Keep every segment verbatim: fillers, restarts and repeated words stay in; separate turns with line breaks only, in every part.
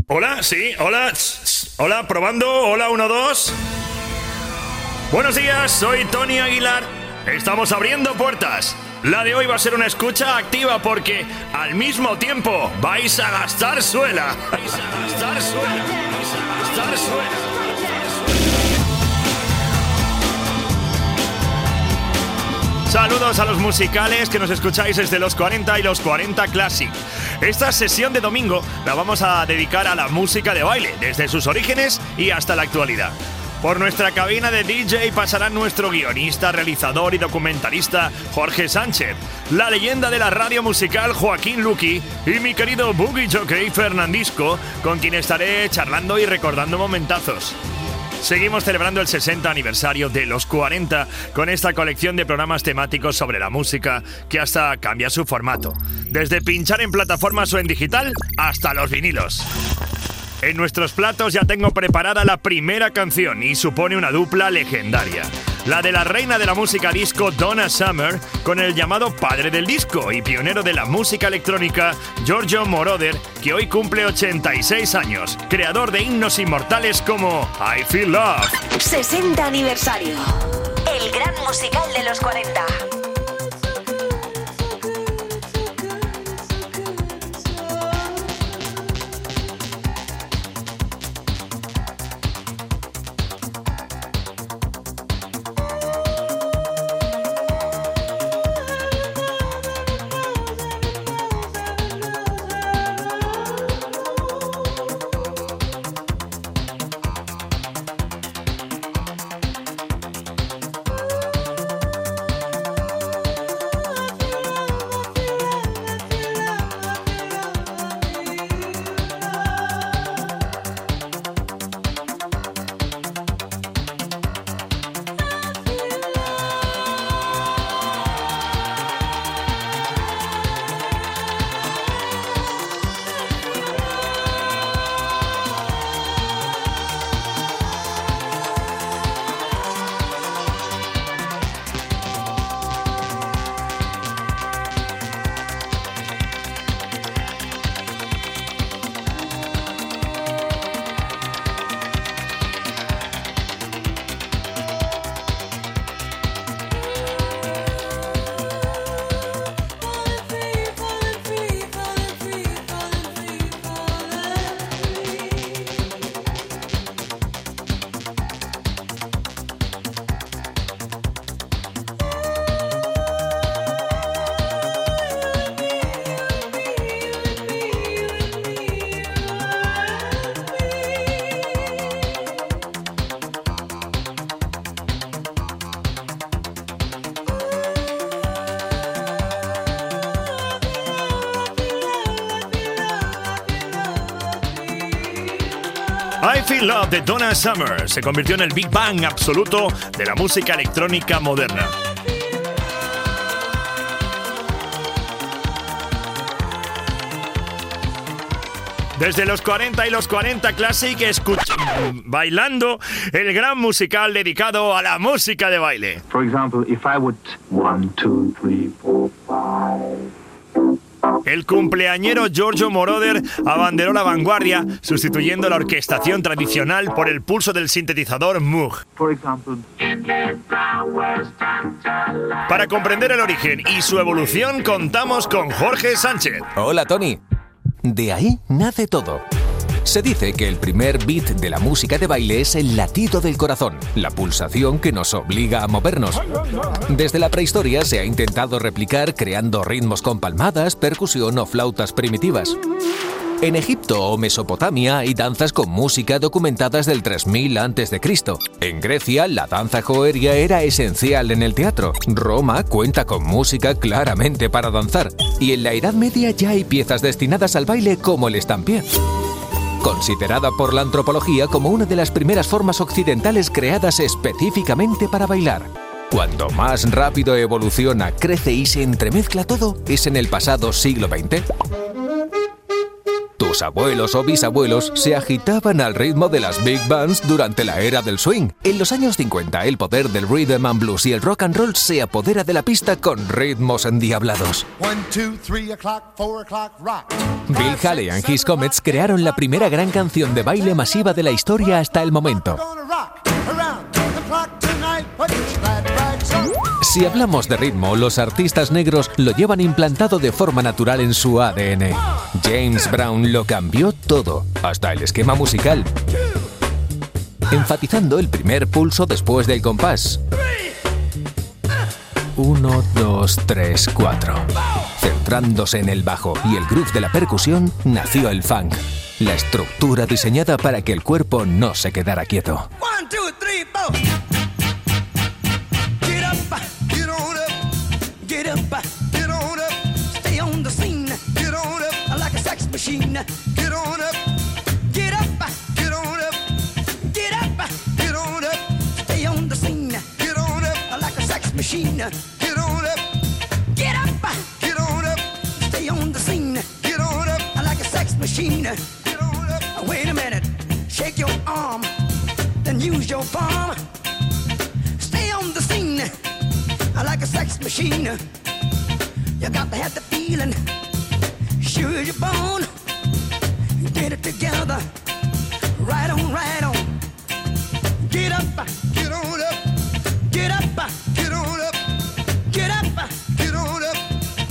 Hola, sí, hola, hola, probando, hola, uno, dos. Buenos días, soy Tony Aguilar. Estamos abriendo puertas. La de hoy va a ser una escucha activa porque al mismo tiempo vais a gastar suela. Vais a gastar suela. Vais a gastar suela. Saludos a los musicales que nos escucháis desde los cuarenta y los cuarenta Classic. Esta sesión de domingo la vamos a dedicar a la música de baile, desde sus orígenes y hasta la actualidad. Por nuestra cabina de D J pasará nuestro guionista, realizador y documentalista Jorge Sánchez, la leyenda de la radio musical Joaquín Luqui y mi querido boogie jockey Fernandisco, con quien estaré charlando y recordando momentazos. Seguimos celebrando el sesenta aniversario de los cuarenta con esta colección de programas temáticos sobre la música que hasta cambia su formato, desde pinchar en plataformas o en digital hasta los vinilos. En nuestros platos ya tengo preparada la primera canción y supone una dupla legendaria. La de la reina de la música disco Donna Summer con el llamado padre del disco y pionero de la música electrónica Giorgio Moroder, que hoy cumple ochenta y seis años, creador de himnos inmortales como I Feel Love.
sesenta aniversario. El gran musical de los cuarenta.
I Feel Love de Donna Summer se convirtió en el Big Bang absoluto de la música electrónica moderna. Desde los cuarenta y los cuarenta Classic, escucha, bailando el gran musical dedicado a la música de baile.
For example, if I would one, two, three, four, five.
El cumpleañero Giorgio Moroder abanderó la vanguardia, sustituyendo la orquestación tradicional por el pulso del sintetizador Moog.
For example.
Para comprender el origen y su evolución, contamos con Jorge Sánchez.
Hola, Tony. De ahí nace todo. Se dice que el primer beat de la música de baile es el latido del corazón, la pulsación que nos obliga a movernos. Desde la prehistoria se ha intentado replicar creando ritmos con palmadas, percusión o flautas primitivas. En Egipto o Mesopotamia hay danzas con música documentadas del tres mil antes de Cristo. En Grecia, la danza joeria era esencial en el teatro. Roma cuenta con música claramente para danzar. Y en la Edad Media ya hay piezas destinadas al baile como el estampie. Considerada por la antropología como una de las primeras formas occidentales creadas específicamente para bailar. Cuanto más rápido evoluciona, crece y se entremezcla todo, es en el pasado siglo veinte. Tu Nuestros abuelos o bisabuelos se agitaban al ritmo de las big bands durante la era del swing. En los años cincuenta, el poder del rhythm and blues y el rock and roll se apodera de la pista con ritmos endiablados. Bill Haley and His Comets crearon la primera gran canción de baile masiva de la historia hasta el momento. Si hablamos de ritmo, los artistas negros lo llevan implantado de forma natural en su A D N. James Brown lo cambió todo, hasta el esquema musical, enfatizando el primer pulso después del compás. Uno, dos, tres, cuatro. Centrándose en el bajo y el groove de la percusión, nació el funk. La estructura diseñada para que el cuerpo no se quedara quieto.
One, two, three, four. Get up, get on up, get up, get on up. Stay on the scene, get on up, like a sex machine. Get on up, get up, get on up, get up, get on up. Stay on the scene, get on up, like a sex machine. Get on up, get up, get on up. Stay on the scene, get on up, like a sex machine. Wait a minute, shake your arm, then use your palm. Stay on the scene, like a sex machine. You got to have the feeling, sure as you're born. Get it together, right on, right on. Get up, get on up, get up, get on up, get up, get on up.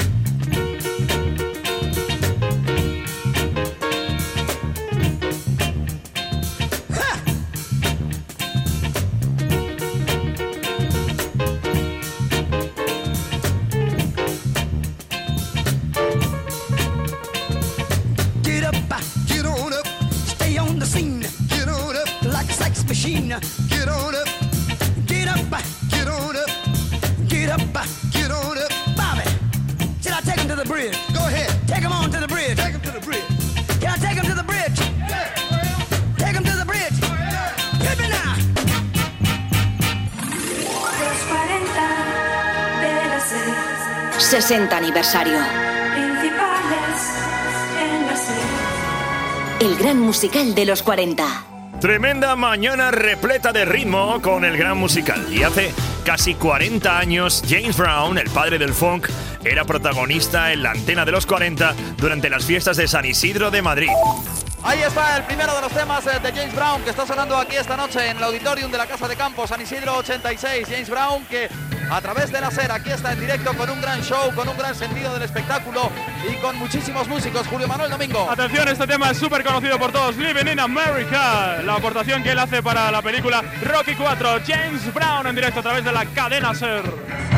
Get on up, get up, get on up, get up, get on up. Bobby, should I take him to the bridge? Go ahead. Take him on to the bridge. Take him to the bridge. Can I take him to the bridge? Yeah. Take him to the bridge. Yeah. Hit me now.
Los cuarenta de la SER. sesenta aniversario. Principales en la SER. El gran musical de los cuarenta.
Tremenda mañana repleta de ritmo con el gran musical. Y hace casi cuarenta años, James Brown, el padre del funk, era protagonista en la antena de los cuarenta durante las fiestas de San Isidro de Madrid.
Ahí está el primero de los temas de James Brown que está sonando aquí esta noche en el Auditorium de la Casa de Campo, San Isidro ochenta y seis. James Brown que a través de la SER aquí está en directo con un gran show, con un gran sentido del espectáculo y con muchísimos músicos. Julio Manuel Domingo.
Atención, este tema es súper conocido por todos. Living in America, la aportación que él hace para la película Rocky cuatro. James Brown en directo a través de la cadena SER.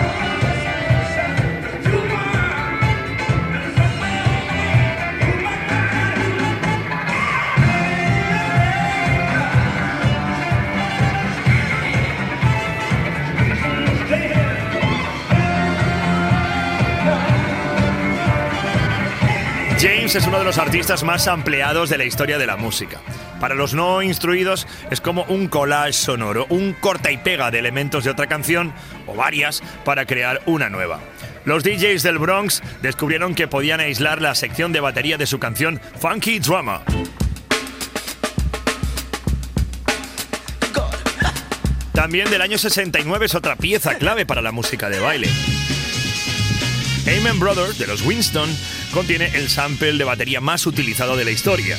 James es uno de los artistas más ampliados de la historia de la música. Para los no instruidos es como un collage sonoro, un corta y pega de elementos de otra canción o varias para crear una nueva. Los D Js del Bronx descubrieron que podían aislar la sección de batería de su canción Funky Drama. También del año sesenta y nueve es otra pieza clave para la música de baile. Amen Brothers, de los Winston, contiene el sample de batería más utilizado de la historia.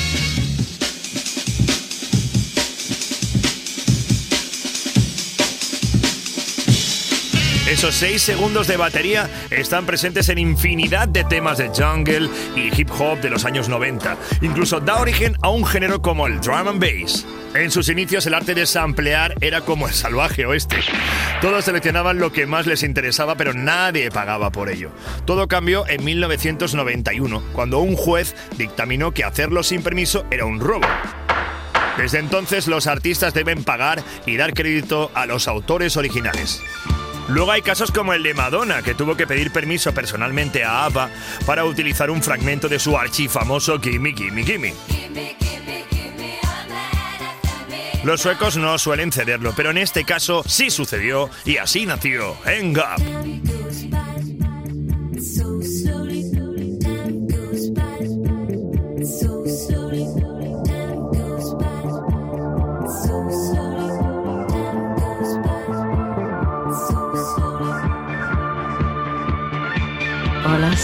Esos seis segundos de batería están presentes en infinidad de temas de jungle y hip hop de los años noventa. Incluso da origen a un género como el drum and bass. En sus inicios el arte de samplear era como el salvaje oeste. Todos seleccionaban lo que más les interesaba, pero nadie pagaba por ello. Todo cambió en mil novecientos noventa y uno, cuando un juez dictaminó que hacerlo sin permiso era un robo. Desde entonces los artistas deben pagar y dar crédito a los autores originales. Luego hay casos como el de Madonna, que tuvo que pedir permiso personalmente a ABBA para utilizar un fragmento de su archifamoso Gimme, Gimme, Gimme. Los suecos no suelen cederlo, pero en este caso sí sucedió y así nació Hang Up.
So slowly, time goes by, so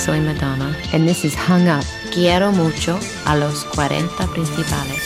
soy Madonna, and this is Hung Up. Quiero mucho a los cuarenta principales.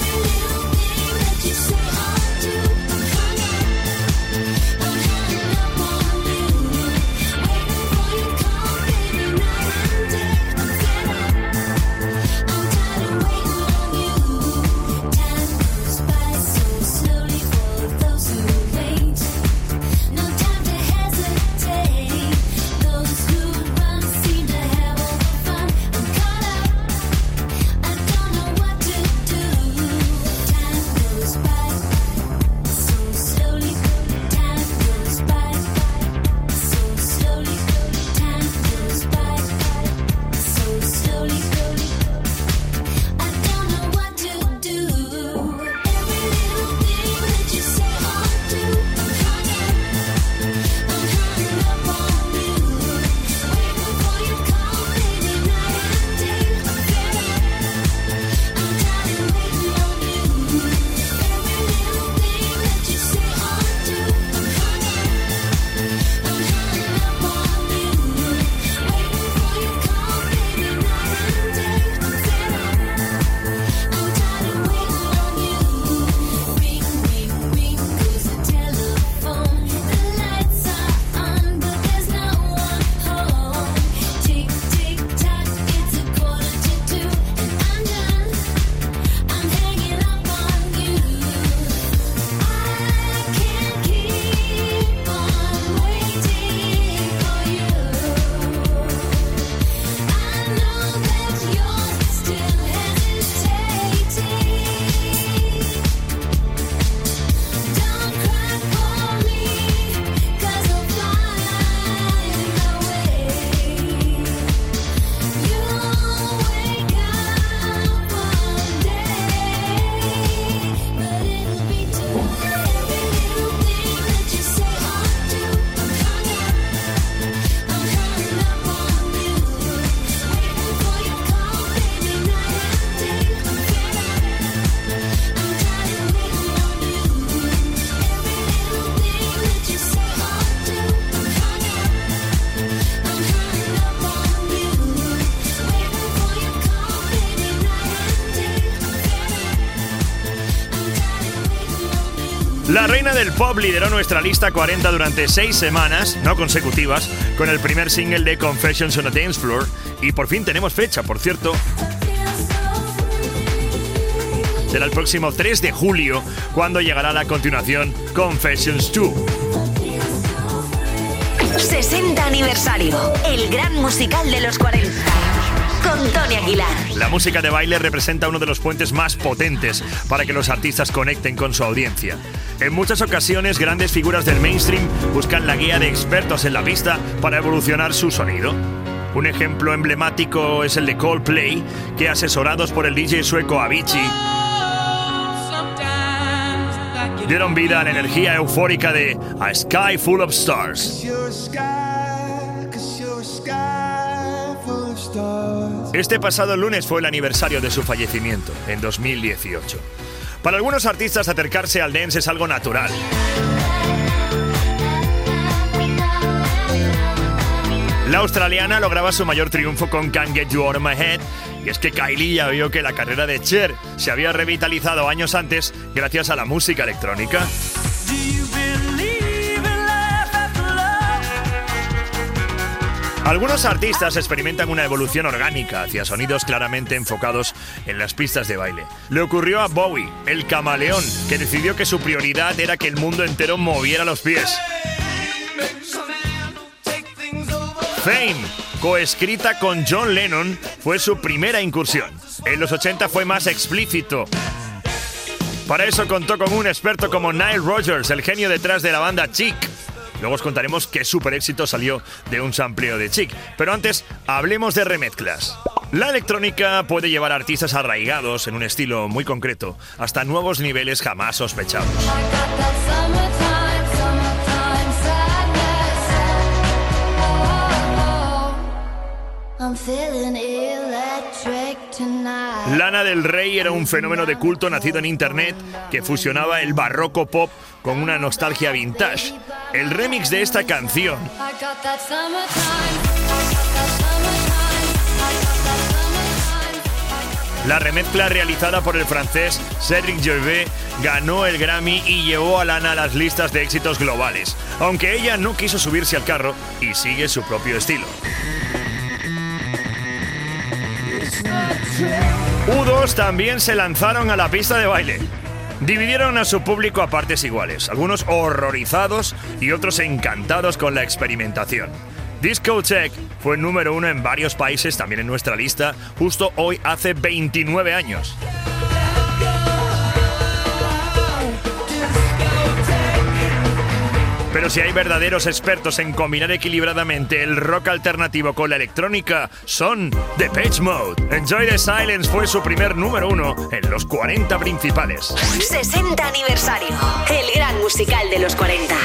La reina del pop lideró nuestra lista cuarenta durante seis semanas, no consecutivas, con el primer single de Confessions on a Dance Floor. Y por fin tenemos fecha, por cierto. Será el próximo tres de julio, cuando llegará la continuación Confessions dos.
sesenta aniversario, el gran musical de los cuarenta. Con Tony Aguilar.
La música de baile representa uno de los puentes más potentes para que los artistas conecten con su audiencia. En muchas ocasiones, grandes figuras del mainstream buscan la guía de expertos en la pista para evolucionar su sonido. Un ejemplo emblemático es el de Coldplay, que, asesorados por el D J sueco Avicii, dieron vida a la energía eufórica de A Sky Full of Stars. Este pasado lunes fue el aniversario de su fallecimiento, en dos mil dieciocho. Para algunos artistas, acercarse al dance es algo natural. La australiana lograba su mayor triunfo con Can't Get You Out of My Head, y es que Kylie ya vio que la carrera de Cher se había revitalizado años antes gracias a la música electrónica. Algunos artistas experimentan una evolución orgánica hacia sonidos claramente enfocados en las pistas de baile. Le ocurrió a Bowie, el camaleón, que decidió que su prioridad era que el mundo entero moviera los pies. Fame, coescrita con John Lennon, fue su primera incursión. En los ochenta fue más explícito. Para eso contó con un experto como Nile Rodgers, el genio detrás de la banda Chic. Luego os contaremos qué super éxito salió de un sampleo de Chic. Pero antes, hablemos de remezclas. La electrónica puede llevar a artistas arraigados en un estilo muy concreto hasta nuevos niveles jamás sospechados. Lana del Rey era un fenómeno de culto nacido en internet que fusionaba el barroco pop con una nostalgia vintage. El remix de esta canción La remezcla realizada por el francés Cédric Gervais ganó el Grammy y llevó a Lana a las listas de éxitos globales, aunque ella no quiso subirse al carro y sigue su propio estilo. U dos también se lanzaron a la pista de baile. Dividieron a su público a partes iguales, algunos horrorizados y otros encantados con la experimentación. Discotheque fue número uno en varios países, también en nuestra lista, justo hoy hace veintinueve años. Pero si hay verdaderos expertos en combinar equilibradamente el rock alternativo con la electrónica, son Depeche Mode. Enjoy the Silence fue su primer número uno en los cuarenta principales.
sesenta aniversario, el gran musical de los cuarenta.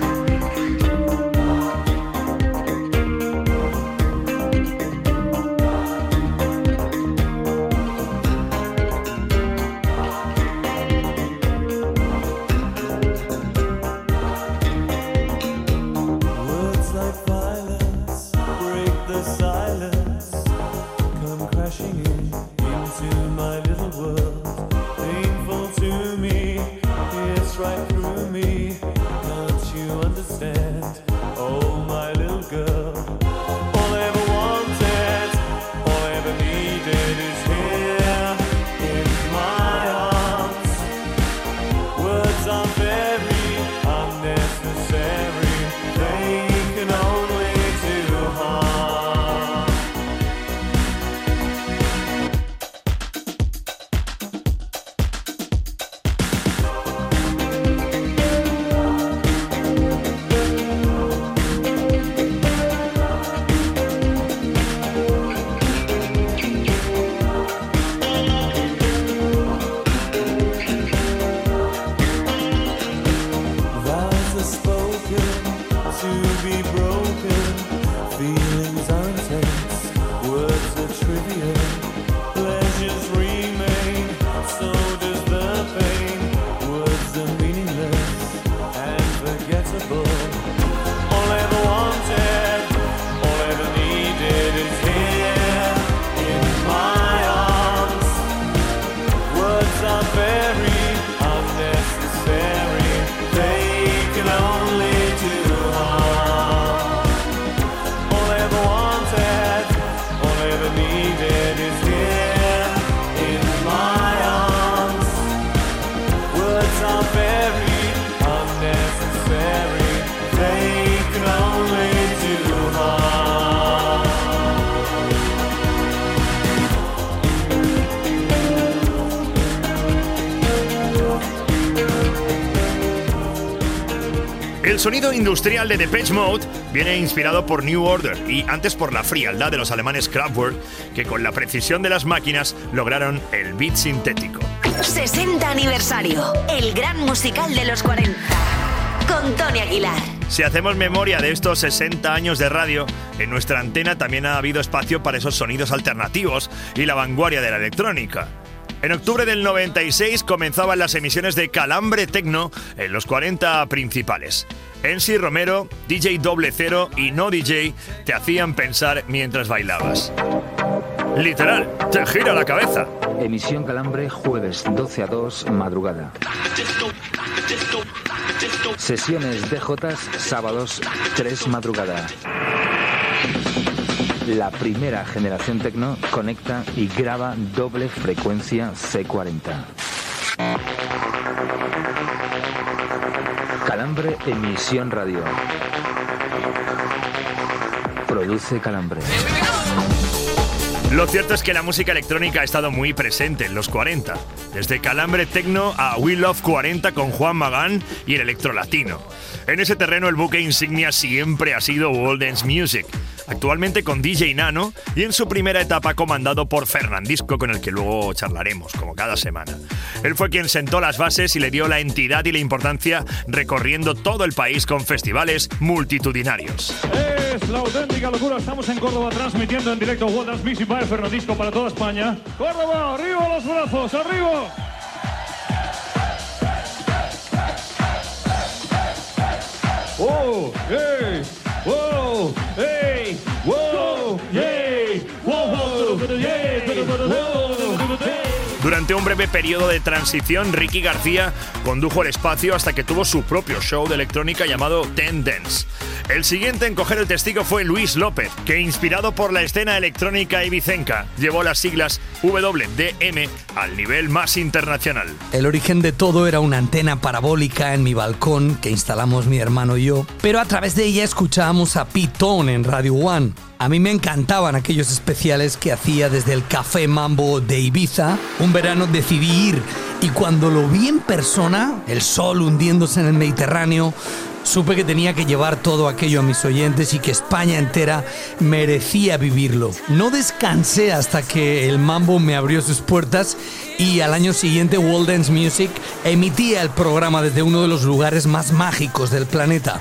El sonido industrial de Depeche Mode viene inspirado por New Order y antes por la frialdad de los alemanes Kraftwerk, que con la precisión de las máquinas lograron el beat sintético.
sesenta aniversario, el gran musical de los cuarenta, con Tony Aguilar.
Si hacemos memoria de estos sesenta años de radio, en nuestra antena también ha habido espacio para esos sonidos alternativos y la vanguardia de la electrónica. En octubre del noventa y seis comenzaban las emisiones de Calambre Tecno en los cuarenta principales. Ensi Romero, D J Doble Cero y No D J te hacían pensar mientras bailabas. Literal, te gira la cabeza.
Emisión Calambre, jueves doce a dos, madrugada. Sesiones D J, sábados tres, madrugada. La primera generación tecno conecta y graba doble frecuencia C cuarenta. Calambre Emisión Radio. Produce Calambre.
Lo cierto es que la música electrónica ha estado muy presente en los cuarenta, desde Calambre Tecno a We Love cuarenta con Juan Magán y el electrolatino. En ese terreno el buque insignia siempre ha sido World Dance Music, actualmente con D J Nano y en su primera etapa comandado por Fernandisco, con el que luego charlaremos, como cada semana. Él fue quien sentó las bases y le dio la entidad y la importancia recorriendo todo el país con festivales multitudinarios.
Es la auténtica locura, estamos en Córdoba transmitiendo en directo World Dance Music by Fernandisco para toda España. Córdoba, arriba los brazos, arriba. Oh, hey, whoa, hey, whoa, yay, whoa, whoa, yay, whoa, hey.
Durante un breve periodo de transición, Ricky García condujo el espacio hasta que tuvo su propio show de electrónica llamado Ten Dance. El siguiente en coger el testigo fue Luis López, que inspirado por la escena electrónica ibicenca, llevó las siglas W D M al nivel más internacional.
El origen de todo era una antena parabólica en mi balcón que instalamos mi hermano y yo, pero a través de ella escuchábamos a Pete Tone en Radio One. A mí me encantaban aquellos especiales que hacía desde el Café Mambo de Ibiza. Un verano decidí ir y cuando lo vi en persona, el sol hundiéndose en el Mediterráneo, supe que tenía que llevar todo aquello a mis oyentes y que España entera merecía vivirlo. No descansé hasta que el Mambo me abrió sus puertas y al año siguiente World Dance Music emitía el programa desde uno de los lugares más mágicos del planeta.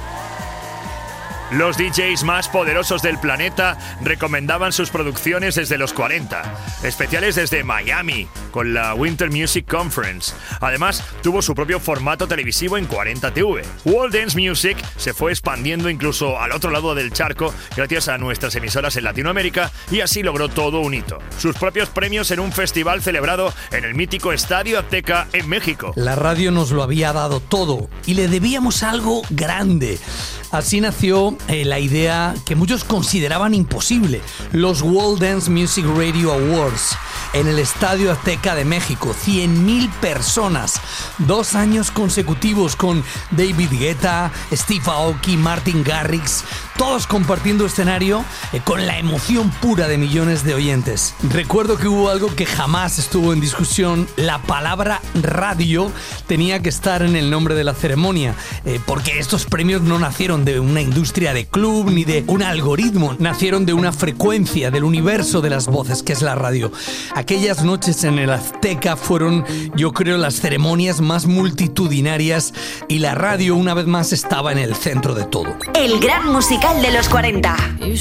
Los D Js más poderosos del planeta recomendaban sus producciones desde los cuarenta, especiales desde Miami, con la Winter Music Conference. Además, tuvo su propio formato televisivo en cuarenta T V. World Dance Music se fue expandiendo incluso al otro lado del charco gracias a nuestras emisoras en Latinoamérica y así logró todo un hito. Sus propios premios en un festival celebrado en el mítico Estadio Azteca en México.
La radio nos lo había dado todo y le debíamos algo grande. Así nació eh, la idea que muchos consideraban imposible, los World Dance Music Radio Awards, en el Estadio Azteca de México. cien mil personas, dos años consecutivos con David Guetta, Steve Aoki, Martin Garrix, todos compartiendo escenario eh, con la emoción pura de millones de oyentes. Recuerdo que hubo algo que jamás estuvo en discusión: la palabra radio tenía que estar en el nombre de la ceremonia, eh, porque estos premios no nacieron de una industria de club ni de un algoritmo, nacieron de una frecuencia del universo de las voces que es la radio. Aquellas noches en el Azteca fueron, yo creo, las ceremonias más multitudinarias y la radio una vez más estaba en el centro de todo.
El gran musical de los cuarenta.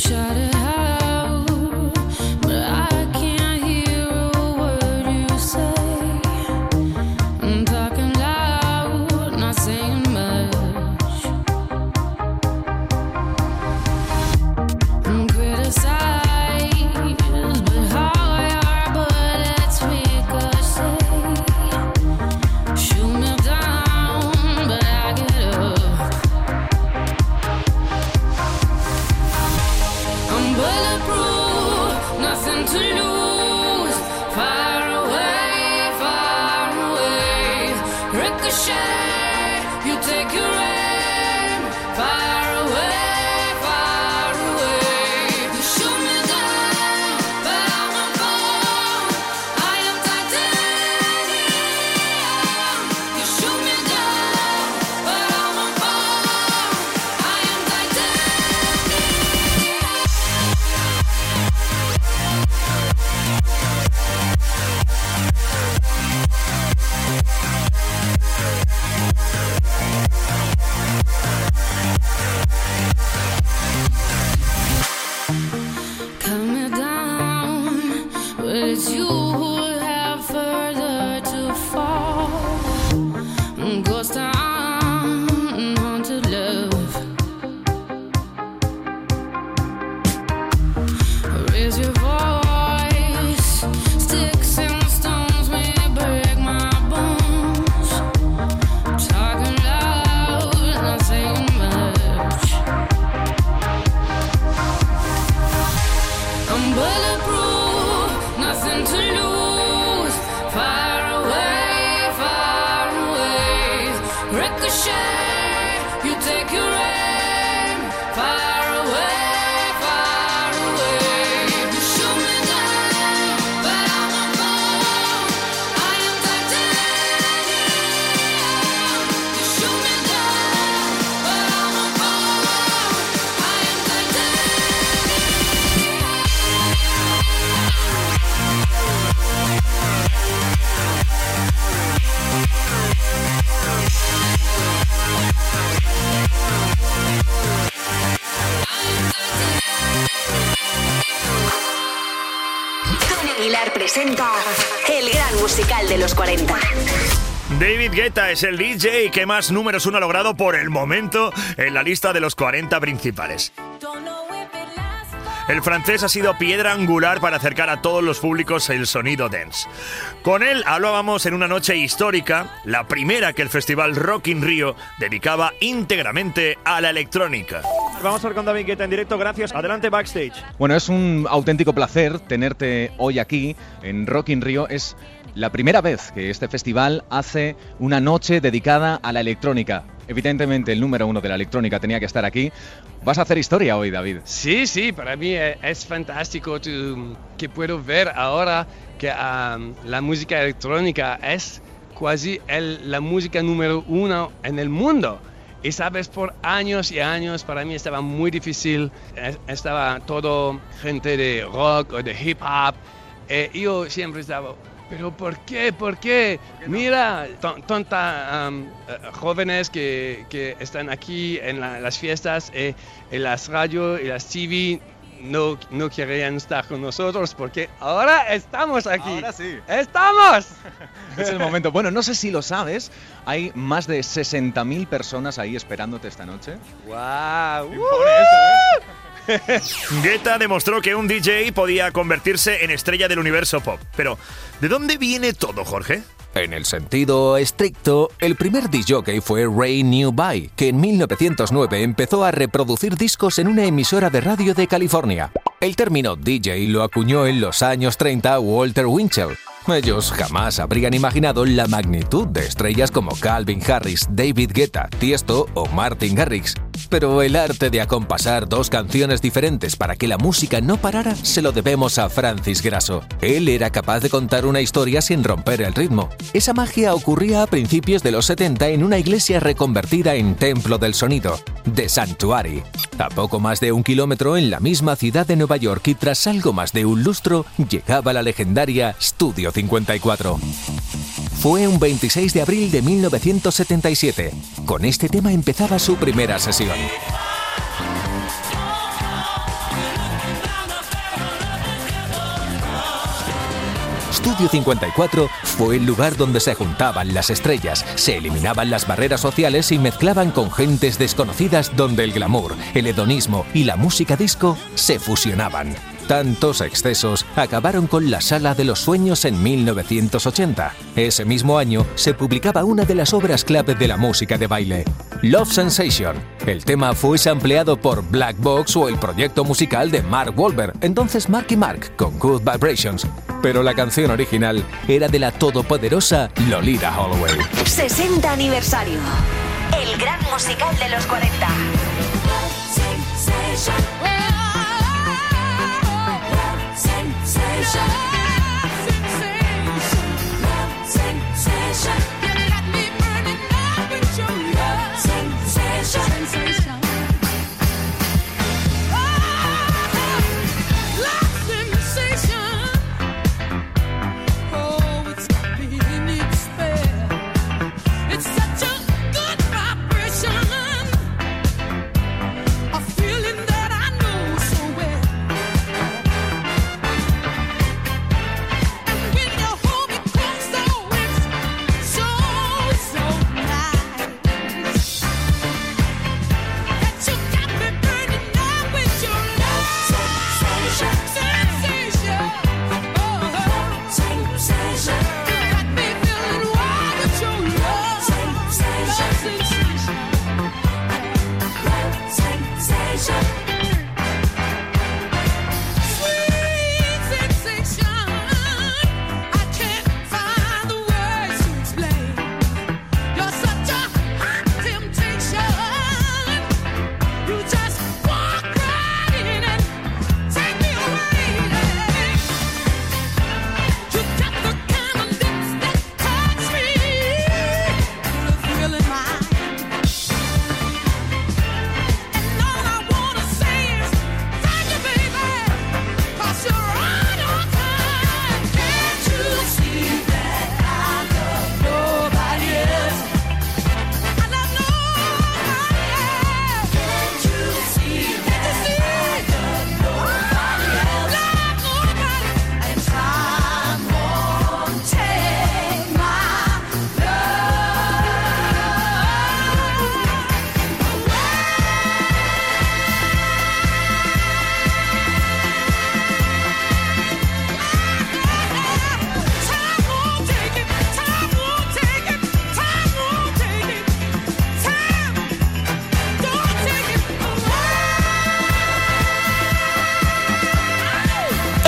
Presenta el gran musical de los cuarenta.
David Guetta es el D J que más números uno ha logrado por el momento en la lista de los cuarenta principales. el francés ha sido piedra angular para acercar a todos los públicos el sonido dance. Con él hablábamos en una noche histórica, la primera que el festival Rock in Rio dedicaba íntegramente a la electrónica.
Vamos a ver con David Guetta en directo, gracias. Adelante backstage.
Bueno, es un auténtico placer tenerte hoy aquí en Rock in Rio. Es la primera vez que este festival hace una noche dedicada a la electrónica. Evidentemente el número uno de la electrónica tenía que estar aquí. Vas a hacer historia hoy, David.
Sí, sí, para mí es fantástico tu, que puedo ver ahora que um, la música electrónica es casi el, la música número uno en el mundo. Y sabes, por años y años para mí estaba muy difícil, estaba todo gente de rock o de hip hop. Eh, yo siempre estaba... ¿Pero por qué? ¿Por qué? Mira, tonta um, jóvenes que, que están aquí en la, las fiestas, eh, en las radios y las T V no, no querían estar con nosotros porque ahora estamos aquí.
Ahora sí.
¡Estamos!
Es el momento. Bueno, no sé si lo sabes, hay más de sesenta mil personas ahí esperándote esta noche.
¡Guau!
Wow. Eso, ¿eh?
Guetta demostró que un D J podía convertirse en estrella del universo pop. Pero, ¿de dónde viene todo, Jorge?
En el sentido estricto, el primer disc-jockey fue Ray Newby, que en mil novecientos nueve empezó a reproducir discos en una emisora de radio de California. El término D J lo acuñó en los años treinta Walter Winchell. Ellos jamás habrían imaginado la magnitud de estrellas como Calvin Harris, David Guetta, Tiesto o Martin Garrix. Pero el arte de acompasar dos canciones diferentes para que la música no parara se lo debemos a Francis Grasso. Él era capaz de contar una historia sin romper el ritmo. Esa magia ocurría a principios de los setenta en una iglesia reconvertida en templo del sonido, The Sanctuary. A poco más de un kilómetro en la misma ciudad de Nueva York y tras algo más de un lustro, llegaba la legendaria Studio cincuenta y cuatro. Fue un veintiséis de abril de mil novecientos setenta y siete. Con este tema empezaba su primera sesión. Studio cincuenta y cuatro fue el lugar donde se juntaban las estrellas, se eliminaban las barreras sociales y mezclaban con gentes desconocidas donde el glamour, el hedonismo y la música disco se fusionaban. Tantos excesos acabaron con la Sala de los Sueños en mil novecientos ochenta. Ese mismo año se publicaba una de las obras clave de la música de baile, Love Sensation. El tema fue sampleado por Black Box o el proyecto musical de Mark Wahlberg, entonces Marky Mark, con Good Vibrations. Pero la canción original era de la todopoderosa Lolita Holloway.
sesenta aniversario. El gran musical de los cuarenta.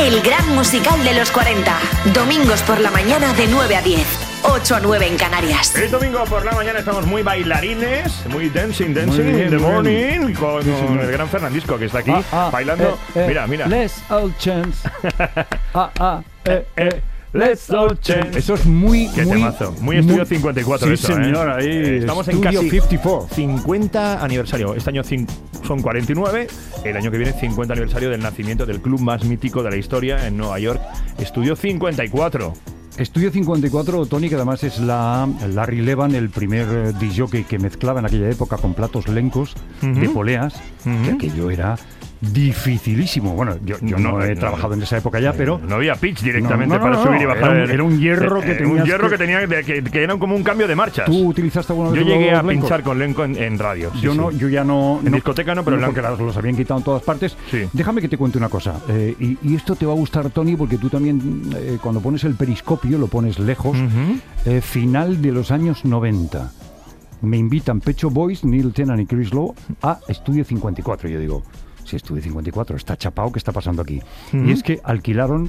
El gran musical de los cuarenta. Domingos por la mañana de nueve a diez. ocho a nueve en Canarias.
El domingo por la mañana estamos muy bailarines, muy dancing, dancing
Muy bien,
in the
muy
morning,
bien.
con,
Sí,
con
señor.
el gran Fernandisco que está aquí
Ah, ah,
bailando.
eh, eh,
mira, mira.
Let's all chance. ah, ah, eh, eh.
Let's all chance.
Eso es muy,
Qué
muy...
temazo. Muy Estudio cincuenta y cuatro
Sí,
eso,
señor,
¿eh?
ahí.
Eh, Estamos en
Estudio
casi
cincuenta y cuatro.
cincuenta aniversario. Este año cin- son cuarenta y nueve. El año que viene cincuenta aniversario del nacimiento del club más mítico de la historia en Nueva York, Estudio cincuenta y cuatro.
Estudio cincuenta y cuatro, Tony, que además es la Larry Levan, el primer eh, disc jockey que mezclaba en aquella época con platos lencos
Ujú.
de poleas,
Ujú.
que aquello era dificilísimo. Bueno, yo, yo no,
No,
he
no,
trabajado en esa época ya, pero...
No había pitch directamente
No, no, no,
para subir y
no,
bajar.
era un-
el-
era un hierro que
eh,
tenías
Un hierro
que-
que, tenía de- que, que era como un cambio de marchas.
¿Tú utilizaste alguna vez
Yo llegué
los
a
lencos?
pinchar con Lenco en, en radio. sí,
yo
sí.
no, yo ya no...
En discoteca no, pero en
porque
Lenco.
las- los habían quitado en todas partes.
Sí.
Déjame que te cuente una cosa. eh, y, y esto te va a gustar, Tony, porque tú también, eh, cuando pones el periscopio, lo pones lejos.
Ujú.
eh, final de los años noventa. Me invitan Pet Shop Boys, Neil Tennant y Chris Lowe a Estudio cincuenta y cuatro. Yo digo, si Estudio cincuenta y cuatro está chapado, ¿qué está pasando aquí?
Ujú.
Y es que alquilaron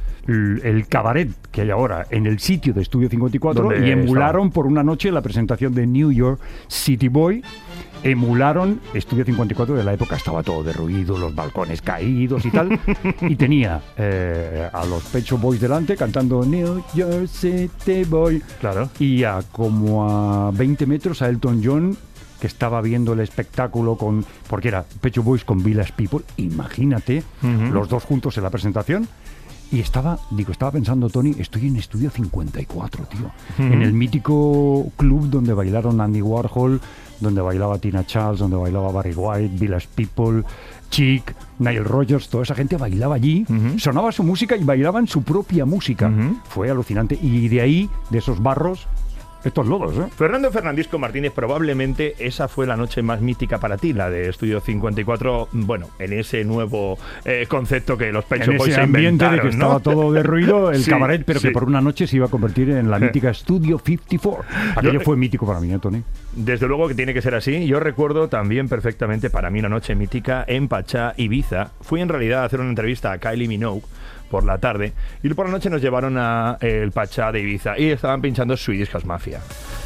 l- el cabaret que hay ahora en el sitio de Estudio cincuenta y cuatro
¿Dónde
y emularon por una noche la presentación de New York City Boy. Emularon Estudio cincuenta y cuatro de la época, estaba todo derruido, los balcones caídos y tal. Y tenía eh, a los Pet Shop Boys delante cantando New York City Boy.
Claro.
Y a como a veinte metros a Elton John, que estaba viendo el espectáculo con... Porque era Pet Shop Boys con Village People. Imagínate,
Ujú.
los dos juntos en la presentación. Y estaba, digo, estaba pensando, Tony, estoy en Estudio cincuenta y cuatro, tío.
Ujú.
En el mítico club donde bailaron Andy Warhol, donde bailaba Tina Charles, donde bailaba Barry White, Village People, Chic, Nile Rodgers, toda esa gente bailaba allí,
Ujú.
sonaba su música y bailaban su propia música.
Ujú.
Fue alucinante. Y de ahí, de esos barros, estos lodos, ¿eh?
Fernando Fernandisco Martínez, probablemente esa fue la noche más mítica para ti, la de Estudio cincuenta y cuatro, bueno, en ese nuevo eh, concepto que los Pet Shop
En
Boys
ese
se
ambiente de
inventaron,
que
¿no?
estaba todo derruido, el
Sí,
cabaret, pero
sí.
que por una noche se iba a convertir en la mítica Studio cincuenta y cuatro. Aquello
Yo-
fue mítico para mí, ¿eh, Tony?
Desde luego que tiene que ser así. Yo recuerdo también perfectamente para mí una noche mítica en Pachá, Ibiza. Fui en realidad a hacer una entrevista a Kylie Minogue por la tarde y por la noche nos llevaron a el Pachá de Ibiza y estaban pinchando Swedish House Mafia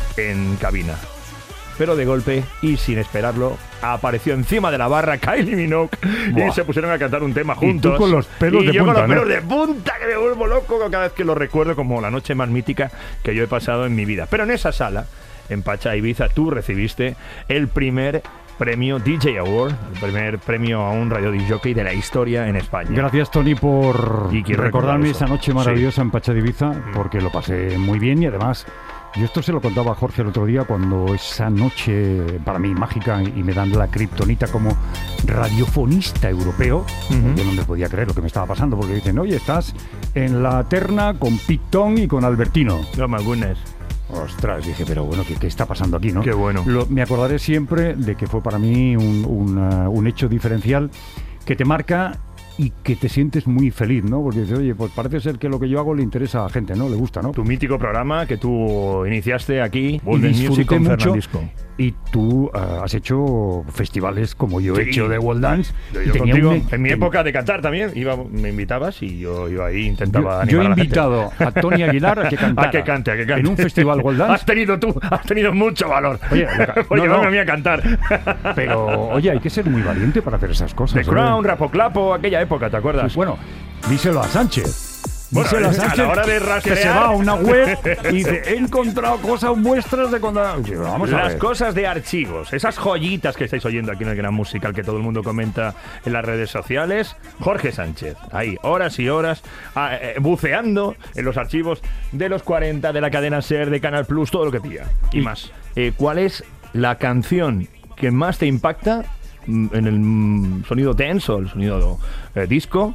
en cabina. Pero de golpe y sin esperarlo apareció encima de la barra Kylie Minogue y
Buah.
se pusieron a cantar un tema
Y tú
juntos.
con los pelos
Y
de
yo
punta,
con los
¿no?
pelos de punta que me vuelvo loco cada vez que lo recuerdo como la noche más mítica que yo he pasado en mi vida. Pero en esa sala, en Pachá, Ibiza, tú recibiste el primer premio D J Award, el primer premio a un radio disc jockey de la historia en España.
Gracias, Tony, por
Y quiero
recordarme
recordar eso.
esa noche maravillosa en Pachá de Ibiza, porque lo pasé muy bien y además, yo esto se lo contaba a Jorge el otro día cuando esa noche, para mí mágica, y me dan la kriptonita como radiofonista europeo,
Ujú.
yo no me podía creer lo que me estaba pasando, porque dicen, oye, estás en la terna con Pitón y con Albertino.
Oh my goodness.
Ostras, dije, pero bueno, ¿qué, qué está pasando aquí, no?
Qué bueno.
Lo- me acordaré siempre de que fue para mí un, un, uh, un hecho diferencial que te marca y que te sientes muy feliz, ¿no? Porque dices, oye, pues parece ser que lo que yo hago le interesa a la gente, ¿no? Le gusta, ¿no?
Tu mítico programa que tú iniciaste aquí,
Y
Golden Music
disfruté
con
mucho.
Fernandisco.
Y tú uh, has hecho festivales como yo he
Sí.
hecho de World Dance.
Yo,
y
yo
tenía
contigo,
un-
en mi
ten-
época de cantar también, iba, me invitabas y yo iba ahí, intentaba
Yo, yo
animar
he
a la gente.
invitado a Tony Aguilar a que cantara.
A que cante, a que cante.
En un festival World Dance.
Has tenido tú, has tenido mucho valor.
Oye, la ca-
por
no,
llevarme
no.
a mí a cantar.
Pero, oye, hay que ser muy valiente para hacer esas cosas.
The
¿eh?
Crown, Rapo Clapo, aquella época, ¿te acuerdas?
Pues bueno, díselo a Sánchez.
Bueno,
Díselo a
a
Sánchez
la hora de
que
rastrear.
se va a una web y dice, he encontrado cosas vuestras de cuando... Oye, vamos a
Las
ver.
cosas de archivos, esas joyitas que estáis oyendo aquí en el Gran Musical que todo el mundo comenta en las redes sociales. Jorge Sánchez, ahí, horas y horas, ah, eh, buceando en los archivos de los cuarenta, de la cadena SER, de Canal Plus, todo lo que pilla. Y,
Y-
más. Eh, ¿Cuál es la canción que más te impacta mm, en el mm, sonido dance o el sonido eh, disco?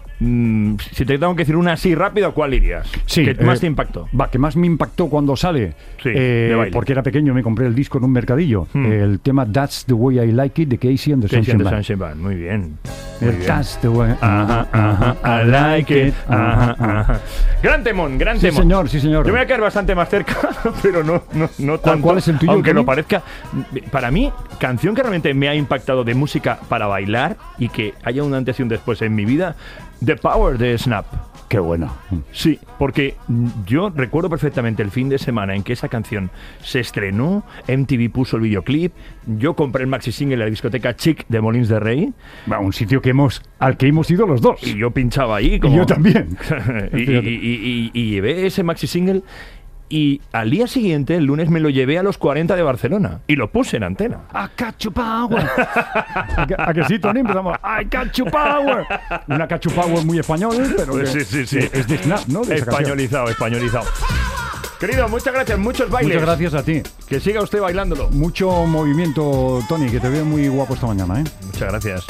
Mm, si te tengo que decir una así rápido, ¿cuál irías?
Sí,
¿Qué más
eh,
te impactó?
Va, que más me impactó cuando sale.
Sí,
eh,
de baile.
porque era pequeño, me compré el disco en un mercadillo.
Hmm.
El tema That's the Way I Like It de Casey and the
Casey
Sunshine
and the
Band.
Sunshine Band, muy bien. Muy
El
bien.
That's the Way
Ajá, ajá, I like it. Ajá, ajá. Gran temón, gran
Sí,
temón.
señor, sí, señor.
Yo me voy a quedar bastante más cerca, pero no, no, no
¿Cuál-
tanto.
cuál es el tuyo,
Aunque
Tony?
no parezca. Para mí, canción que realmente me ha impactado de música para bailar y que haya un antes y un después en mi vida,
The Power de Snap.
Qué buena.
Sí, porque yo recuerdo perfectamente el fin de semana en que esa canción se estrenó, M T V puso el videoclip, yo compré el maxi single en la discoteca Chic de Molins de Rey.
Va, un sitio que hemos, al que hemos ido los dos.
Y yo pinchaba ahí. Como...
Y yo también.
y, y, y, y, y llevé ese maxi single y al día siguiente, el lunes, me lo llevé a los cuarenta de Barcelona y lo puse en antena.
I got you power. ¿A que, a que sí, Tony? Empezamos. I got you power. Una got you power muy español, pero
pues
que,
sí, sí, sí.
es de Snap, ¿no? De
españolizado, españolizado. Querido, muchas gracias, muchos bailes.
Muchas gracias a ti.
Que siga usted bailándolo.
Mucho movimiento, Tony, que te veo muy guapo esta mañana, ¿eh?
Muchas gracias.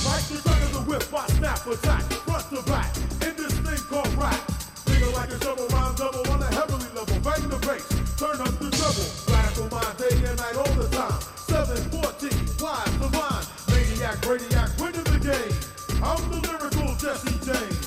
Turn up the trouble, radical mind day and night all the time. seven fourteen, wise, divine, maniac, radiac, winning the game. I'm the lyrical Jesse James.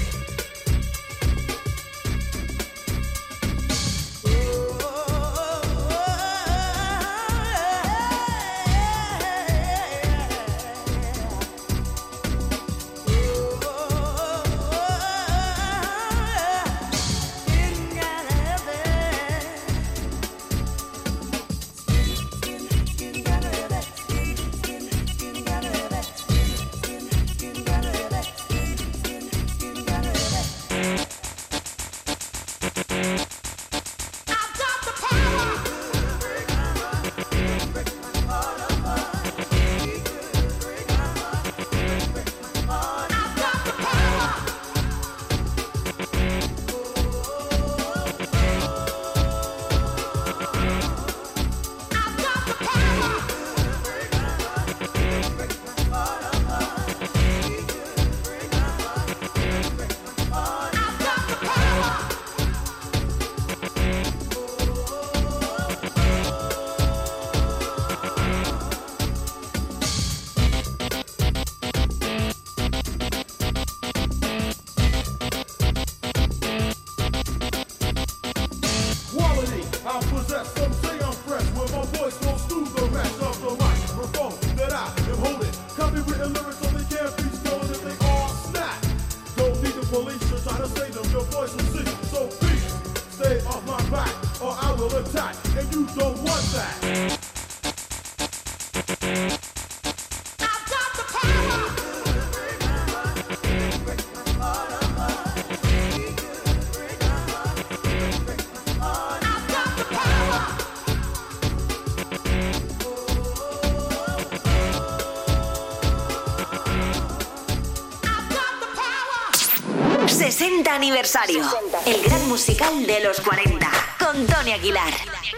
sesenta aniversario. El gran musical de los cuarenta. Con Tony Aguilar.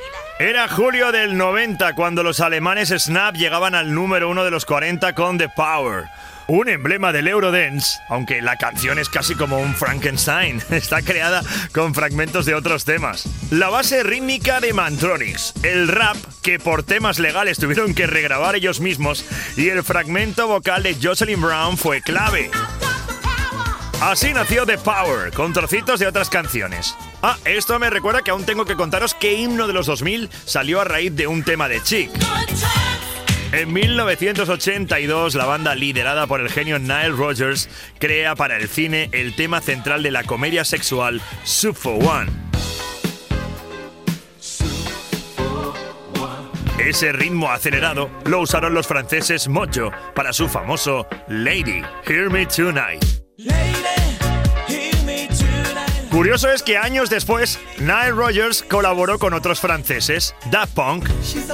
Era julio del noventa cuando los alemanes Snap llegaban al número uno de los cuarenta con The Power. Un emblema del Eurodance, aunque la canción es casi como un Frankenstein. Está creada con fragmentos de otros temas. La base rítmica de Mantronix, el rap que por temas legales tuvieron que regrabar ellos mismos y el fragmento vocal de Jocelyn Brown fue clave. Así nació The Power, con trocitos de otras canciones. Ah, esto me recuerda que aún tengo que contaros qué himno de los dos mil salió a raíz de un tema de Chic. En mil novecientos ochenta y dos, la banda liderada por el genio Nile Rodgers crea para el cine el tema central de la comedia sexual Soup for One. Ese ritmo acelerado lo usaron los franceses Mojo para su famoso Lady, Hear Me Tonight. Curioso es que años después, Nile Rodgers colaboró con otros franceses, Daft Punk.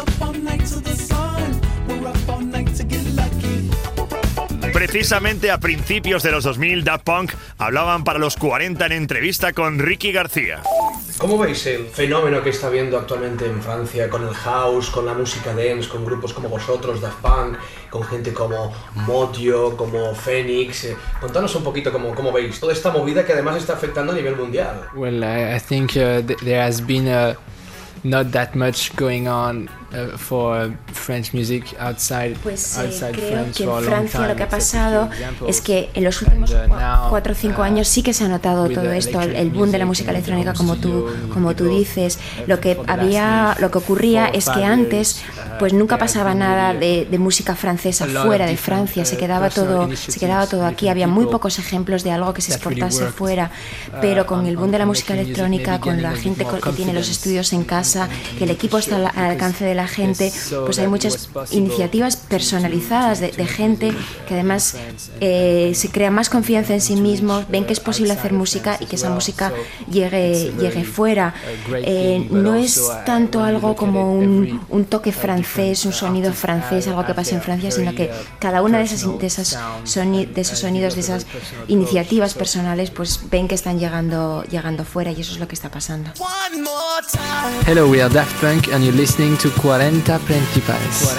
Precisamente a principios de los dos mil, Daft Punk hablaban para los cuarenta en entrevista con Ricky García.
¿Cómo veis el fenómeno que está habiendo actualmente en Francia con el house, con la música dance, con grupos como vosotros, Daft Punk, con gente como Mojo, como Phoenix? Eh, contanos un poquito cómo, cómo veis toda esta movida que además está afectando a nivel mundial.
Well, I, I think uh, th- there has been uh, not that much going on
uh, for French music outside,
pues eh,
outside
creo
France
que en
for a long
Francia
time.
lo que ha
It's a
pasado
example.
es que en los últimos
And, uh, now,
cuatro o cinco
uh,
años sí que se ha notado
with
todo
the
esto, el,
electronic
el boom de la
music
música
and the
electrónica,
home
como tú
studio,
como tú
people,
dices.
uh,
Lo que
for the
había,
last
lo que ocurría
four or
es que
five
antes
years,
pues
uh,
nunca
there has
pasaba
been
nada
really
de, de música francesa
a lot
fuera
of
de
different,
Francia, se
uh,
quedaba
personal
todo,
initiatives,
se quedaba todo aquí,
different
había muy
people
pocos ejemplos de algo que se
that really
exportase
worked,
fuera,
uh,
pero con
on-
el boom de la
on
música
making music,
electrónica,
maybe
con
getting
la
a bit
gente
more
co- que tiene los
confidence
estudios en casa, que el equipo está al, al alcance de la gente,
so
pues hay
that
muchas
it was possible
iniciativas personalizadas de, de gente que además eh, se crea más confianza en sí mismos, ven que es posible hacer música y que esa música llegue, llegue fuera. Eh, no es tanto algo como un, un toque francés, un sonido francés, algo que pasa en Francia, sino que cada una de esas, de esas soni- de esos sonidos, de esas iniciativas personales, pues ven que están llegando, llegando fuera, y eso es lo que está pasando.
Hello, we are Daft Punk and you're listening to cuarenta Principales.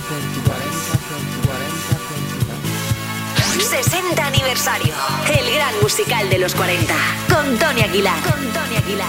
sesenta aniversario. El gran musical de los cuarenta. Con Tony Aguilar. Con Tony Aguilar.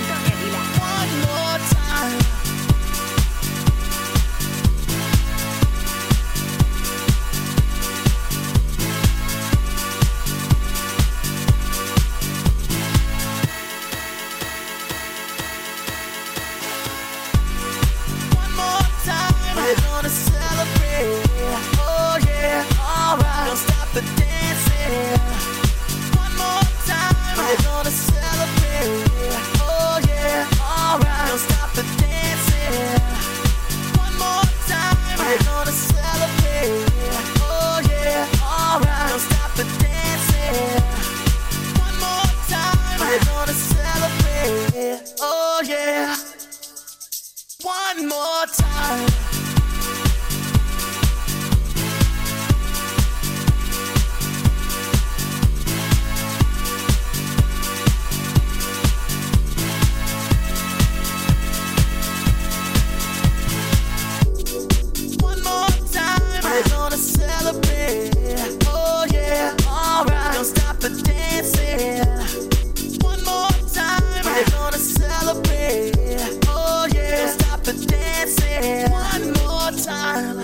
We're gonna celebrate. Oh yeah, alright. Don't stop the dancing. One more time. We're gonna celebrate. Oh yeah, alright. Don't stop the dancing. One more time. We're gonna celebrate. Oh yeah, alright. Don't stop the dancing. One more time. We're gonna celebrate. Oh yeah. One more time. One more time. We're gonna celebrate. Oh yeah, alright. Don't stop the dancing. One more time. We're gonna celebrate. Oh yeah, don't stop the dancing. One more time.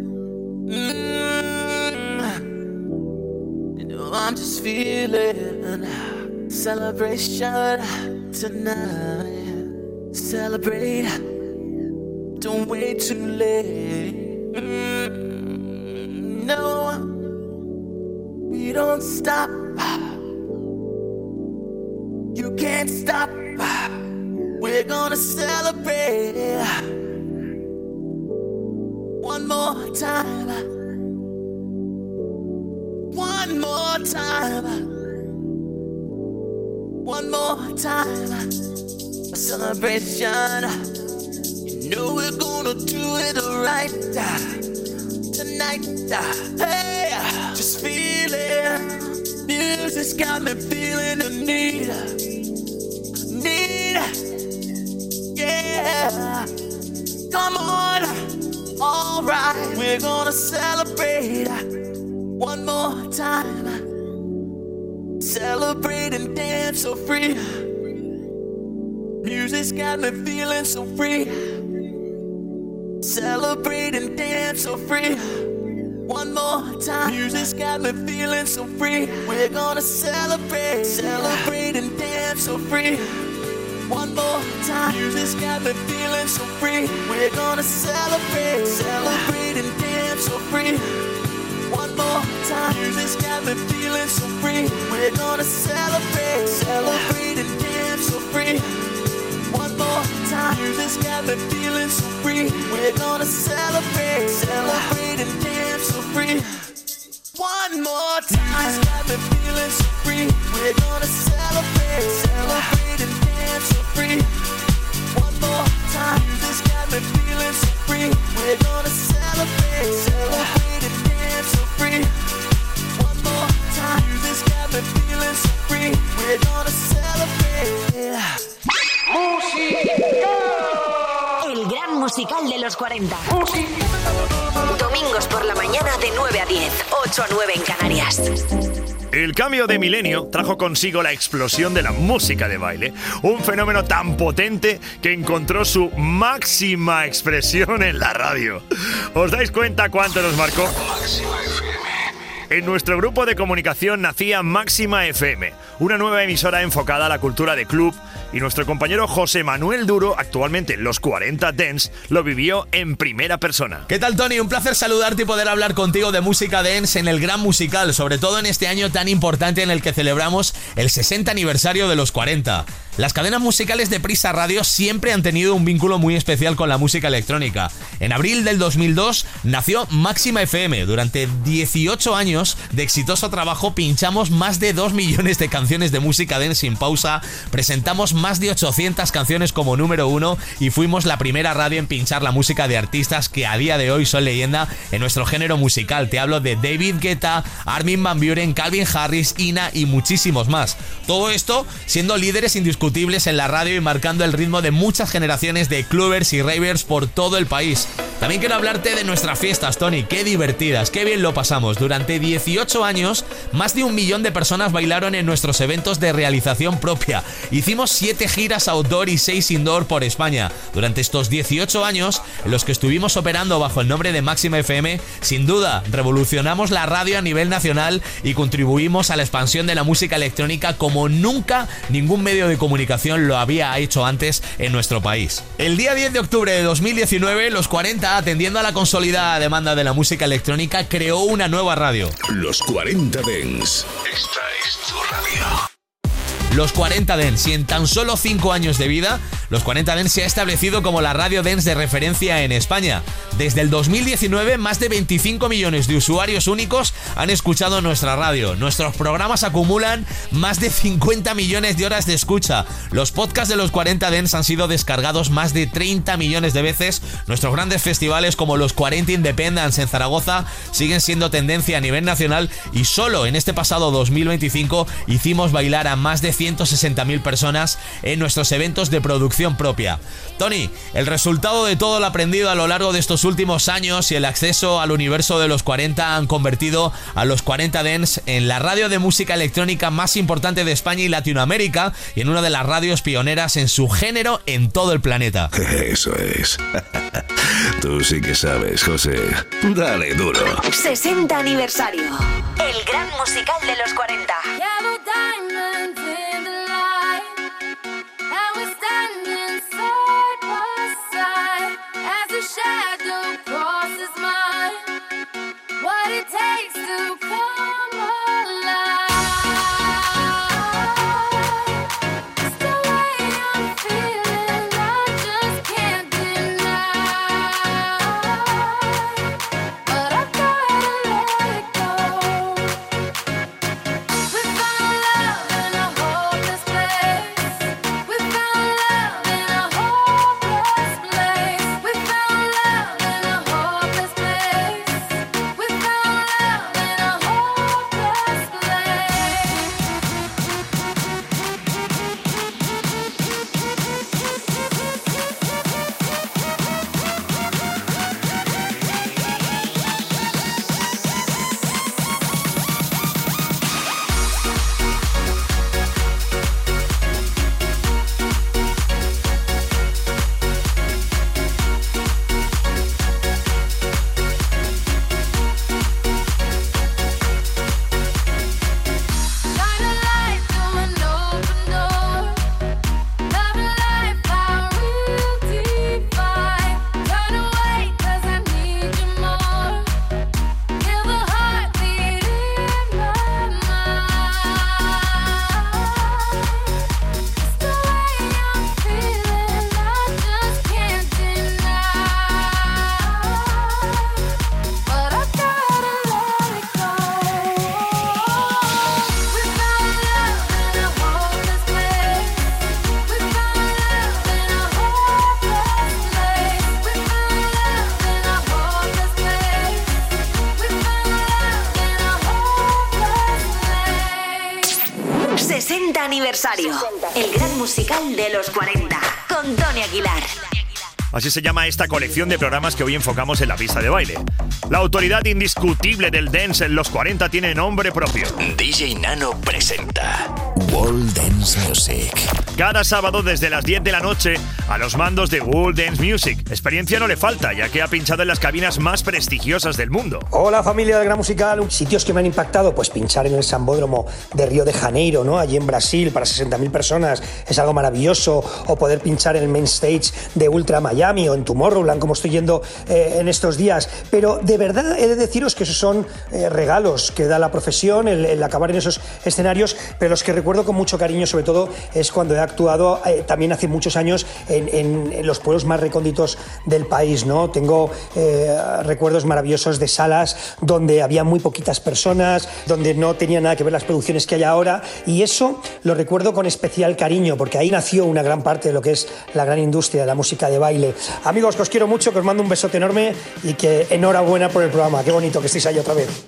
Mm. You know I'm just feeling celebration tonight. Celebrate. Don't wait too late. Mm, no, we don't stop. You can't stop. We're gonna celebrate. One more time. One more time. One more time. A celebration. You know we're gonna do it right tonight. Hey, just feel it. Music's got me feeling the need. Need. Yeah. Come on. All right. We're gonna celebrate one more time. Celebrate and dance so free. Music's got me feeling so free. Celebrate and dance so free. One more time. Music's got me feeling so free. We're gonna celebrate. Celebrate and dance so free. One more time. Music's got me feeling so free. We're gonna celebrate. Celebrate and dance so free. One more time. Music's got me feeling so free. We're gonna celebrate. Celebrate and dance so free. One more time. Music's got me feeling so free. We're gonna celebrate. Celebrate and dance so free. One more time. Music's got me feeling so free. We're gonna celebrate. Celebrate and dance so free. One more time. Music's got me feeling so free. We're gonna celebrate. Celebrate and dance so free. One more time. Music's got me feeling so free. We're gonna celebrate.
El gran musical de los cuarenta. Domingos por la mañana de nueve a diez, ocho a nueve en Canarias.
El cambio de milenio trajo consigo la explosión de la música de baile, un fenómeno tan potente que encontró su máxima expresión en la radio. ¿Os dais cuenta cuánto nos marcó? Máxima F M. En nuestro grupo de comunicación nacía Máxima F M, una nueva emisora enfocada a la cultura de club, y nuestro compañero José Manuel Duro, actualmente en los cuarenta Dance, lo vivió en primera persona.
¿Qué tal, Tony? Un placer saludarte y poder hablar contigo de música dance en el Gran Musical, sobre todo en este año tan importante en el que celebramos el sesenta aniversario de los cuarenta. Las cadenas musicales de Prisa Radio siempre han tenido un vínculo muy especial con la música electrónica. En abril del dos mil dos nació Máxima F M. Durante dieciocho años de exitoso trabajo pinchamos más de dos millones de canciones de música dance sin pausa, presentamos más de ochocientas canciones como número uno y fuimos la primera radio en pinchar la música de artistas que a día de hoy son leyenda en nuestro género musical. Te hablo de David Guetta, Armin van Buuren, Calvin Harris, Ina y muchísimos más. Todo esto siendo líderes indiscutibles en la radio y marcando el ritmo de muchas generaciones de clubbers y ravers por todo el país. También quiero hablarte de nuestras fiestas, Tony. Qué divertidas, qué bien lo pasamos. Durante dieciocho años, más de un millón de personas bailaron en nuestros eventos de realización propia. Hicimos siete giras outdoor y seis indoor por España. Durante estos dieciocho años, en los que estuvimos operando bajo el nombre de Máxima F M, sin duda, revolucionamos la radio a nivel nacional y contribuimos a la expansión de la música electrónica como nunca ningún medio de comunicación lo había hecho antes en nuestro país. El día diez de octubre de dos mil diecinueve, los cuarenta, atendiendo a la consolidada demanda de la música electrónica, creó una nueva radio.
Los cuarenta Dance. Esta es tu radio.
Los cuarenta Dance, y en tan solo cinco años de vida, Los cuarenta Dance se ha establecido como la radio dance de referencia en España. Desde el dos mil diecinueve, más de veinticinco millones de usuarios únicos han escuchado nuestra radio. Nuestros programas acumulan más de cincuenta millones de horas de escucha. Los podcasts de Los cuarenta Dance han sido descargados más de treinta millones de veces. Nuestros grandes festivales como los cuarenta Independence en Zaragoza siguen siendo tendencia a nivel nacional, y solo en este pasado dos mil veinticinco hicimos bailar a más de ciento sesenta mil personas en nuestros eventos de producción propia. Tony, el resultado de todo lo aprendido a lo largo de estos últimos años y el acceso al universo de los cuarenta han convertido a Los cuarenta Dance en la radio de música electrónica más importante de España y Latinoamérica, y en una de las radios pioneras en su género en todo el planeta.
Eso es. Tú sí que sabes, José. Dale duro.
sesenta aniversario. El gran musical de los cuarenta. sesenta aniversario. El gran musical de los cuarenta. Con Tony Aguilar.
Así se llama esta colección de programas que hoy enfocamos en la pista de baile. La autoridad indiscutible del dance en los cuarenta tiene nombre propio.
D J Nano presenta World Dance Music.
Cada sábado desde las diez de la noche a los mandos de World Dance Music. Experiencia no le falta, ya que ha pinchado en las cabinas más prestigiosas del mundo.
Hola familia del Gran Musical, sitios que me han impactado, pues pinchar en el Sambódromo de Río de Janeiro, ¿no? Allí en Brasil para sesenta mil personas es algo maravilloso, o poder pinchar en el main stage de Ultra Miami o en Tomorrowland, como estoy yendo eh, en estos días. Pero de verdad he de deciros que esos son eh, regalos que da la profesión, el, el acabar en esos escenarios, pero los que recuerdo con mucho cariño sobre todo es cuando he actuado eh, también hace muchos años en, en, en los pueblos más recónditos del país, ¿no? Tengo eh, recuerdos maravillosos de salas donde había muy poquitas personas, donde no tenía nada que ver las producciones que hay ahora, y eso lo recuerdo con especial cariño porque ahí nació una gran parte de lo que es la gran industria de la música de baile. Amigos, que os quiero mucho, que os mando un besote enorme y que enhorabuena por el programa. Qué bonito que estéis ahí otra vez.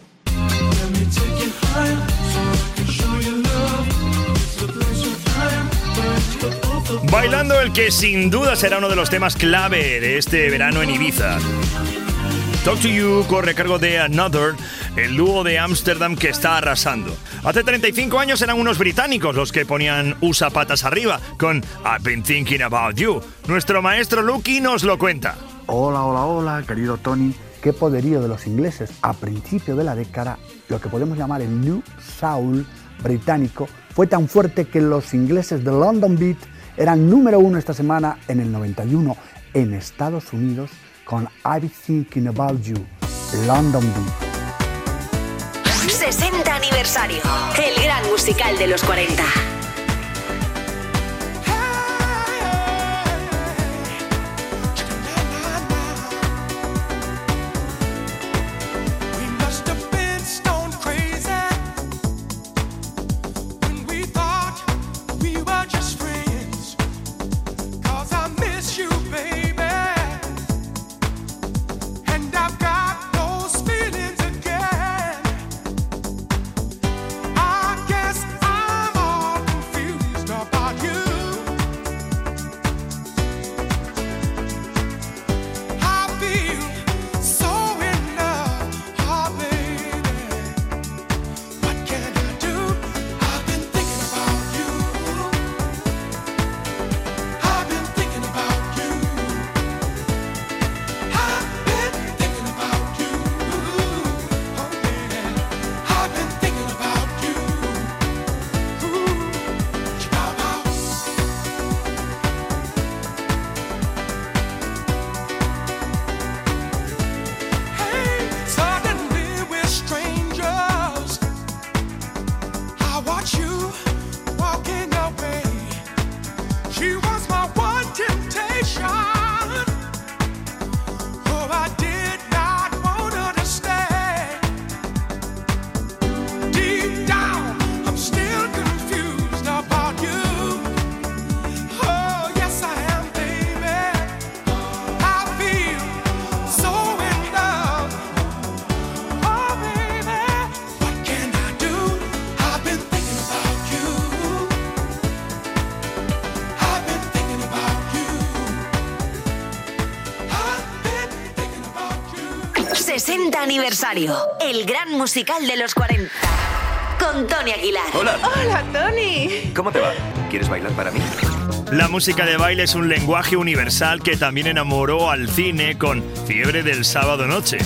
Bailando el que sin duda será uno de los temas clave de este verano en Ibiza. Talk to You corre a cargo de Another, el dúo de Ámsterdam que está arrasando. Hace treinta y cinco años eran unos británicos los que ponían U S A patas arriba con I've Been Thinking About You. Nuestro maestro Lucky nos lo cuenta.
Hola, hola, hola, querido Tony. Qué poderío de los ingleses a principio de la década, lo que podemos llamar el New Soul británico, fue tan fuerte que los ingleses de London Beat eran número uno esta semana en el noventa y uno en Estados Unidos con I've Been Thinking About You, London Beat.
sesenta aniversario, el gran musical de los cuarenta. sesenta aniversario, el gran musical de los cuarenta. Con Tony Aguilar.
Hola.
Hola, Tony.
¿Cómo te va? ¿Quieres bailar para mí? La música de baile es un lenguaje universal que también enamoró al cine con Fiebre del sábado noche,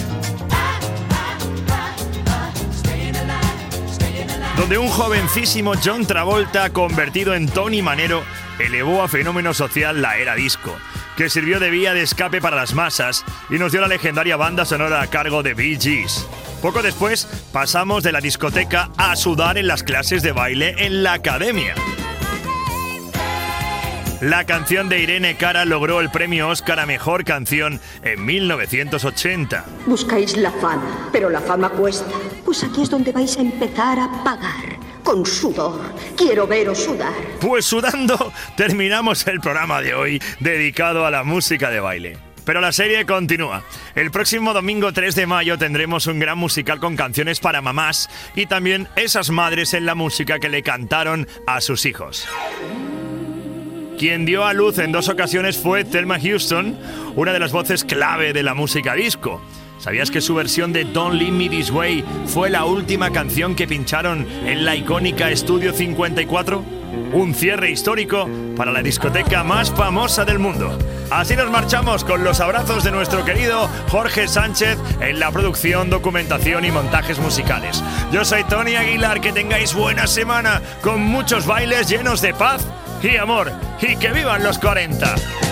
donde un jovencísimo John Travolta, convertido en Tony Manero, elevó a fenómeno social la era disco, que sirvió de vía de escape para las masas y nos dio la legendaria banda sonora a cargo de Bee Gees. Poco después pasamos de la discoteca a sudar en las clases de baile en la academia. La canción de Irene Cara logró el premio Oscar a Mejor Canción en mil novecientos ochenta.
Buscáis la fama, pero la fama cuesta. Pues aquí es donde vais a empezar a pagar. Con sudor. Quiero veros sudar.
Pues sudando terminamos el programa de hoy dedicado a la música de baile. Pero la serie continúa. El próximo domingo tres de mayo tendremos un gran musical con canciones para mamás y también esas madres en la música que le cantaron a sus hijos. Quien dio a luz en dos ocasiones fue Thelma Houston, una de las voces clave de la música disco. ¿Sabías que su versión de Don't Leave Me This Way fue la última canción que pincharon en la icónica Estudio cincuenta y cuatro? Un cierre histórico para la discoteca más famosa del mundo. Así nos marchamos con los abrazos de nuestro querido Jorge Sánchez en la producción, documentación y montajes musicales. Yo soy Tony Aguilar, que tengáis buena semana con muchos bailes llenos de paz y amor, y que vivan los cuarenta.